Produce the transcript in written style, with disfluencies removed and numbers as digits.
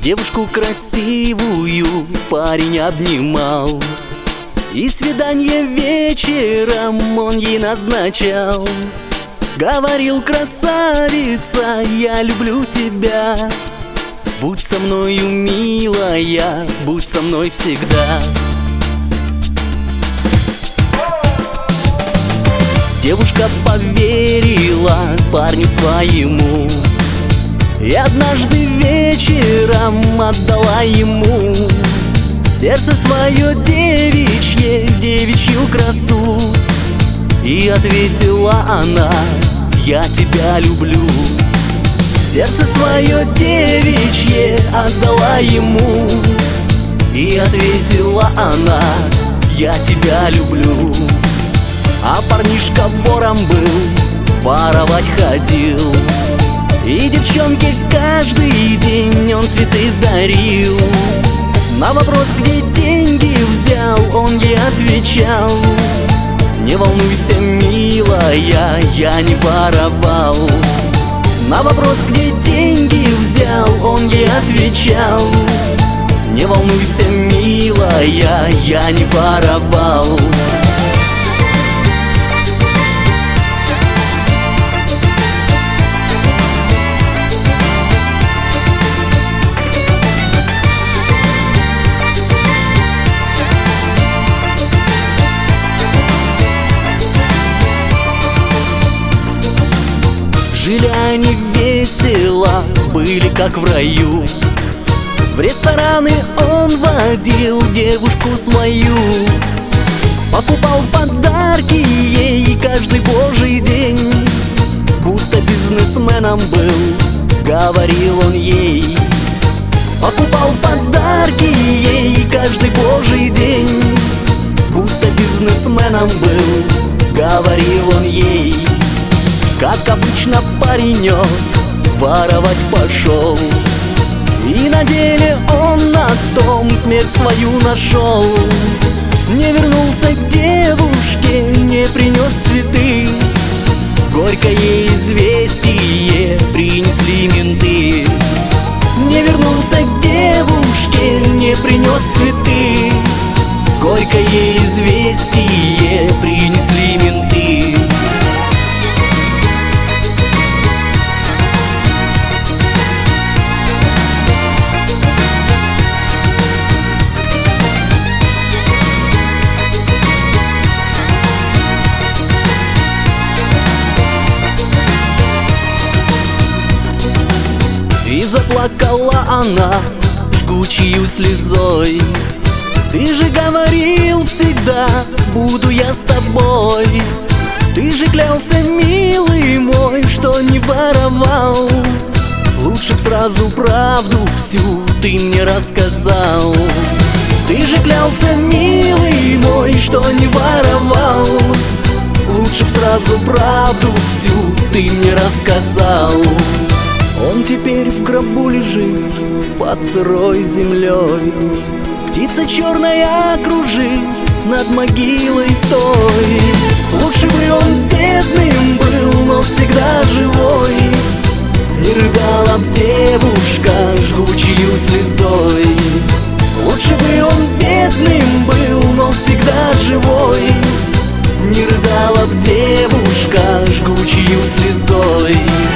Девушку красивую парень обнимал, и свидание вечером он ей назначал. Говорил: красавица, я люблю тебя, будь со мною, милая, будь со мной всегда. Девушка поверила парню своему и однажды вечером отдала ему сердце свое девичье, девичью красу. И ответила она: я тебя люблю. Сердце свое девичье отдала ему, и ответила она: я тебя люблю. А парнишка вором был, воровать ходил, и девчонке каждый день он цветы дарил. На вопрос, где деньги взял, он ей отвечал: не волнуйся, милая, я не воровал. На вопрос, где деньги взял, он ей отвечал: не волнуйся, милая, я не воровал. Жили они весело, были как в раю. В рестораны он водил девушку свою, покупал подарки ей каждый божий день. Будто бизнесменом был, говорил он ей. Покупал подарки ей каждый божий день. Будто бизнесменом был, говорил он ей. Как обычно паренек воровать пошел, и на деле он на том смерть свою нашел. Не вернулся к девушке, не принес цветы, горькое известие принесли менты. Не вернулся к девушке, не принес цветы, горькое известие принесли менты. И заплакала она жгучей слезой: ты же говорил всегда, буду я с тобой. Ты же клялся, милый мой, что не воровал. Лучше б сразу правду всю ты мне рассказал. Ты же клялся, милый мой, что не воровал. Лучше б сразу правду всю ты мне рассказал. Он теперь в гробу лежит под сырой землей, птица черная кружит над могилой той. Лучше бы он бедным был, но всегда живой. Не рыдала б девушка жгучей слезой. Лучше бы он бедным был, но всегда живой. Не рыдала б девушка жгучей слезой.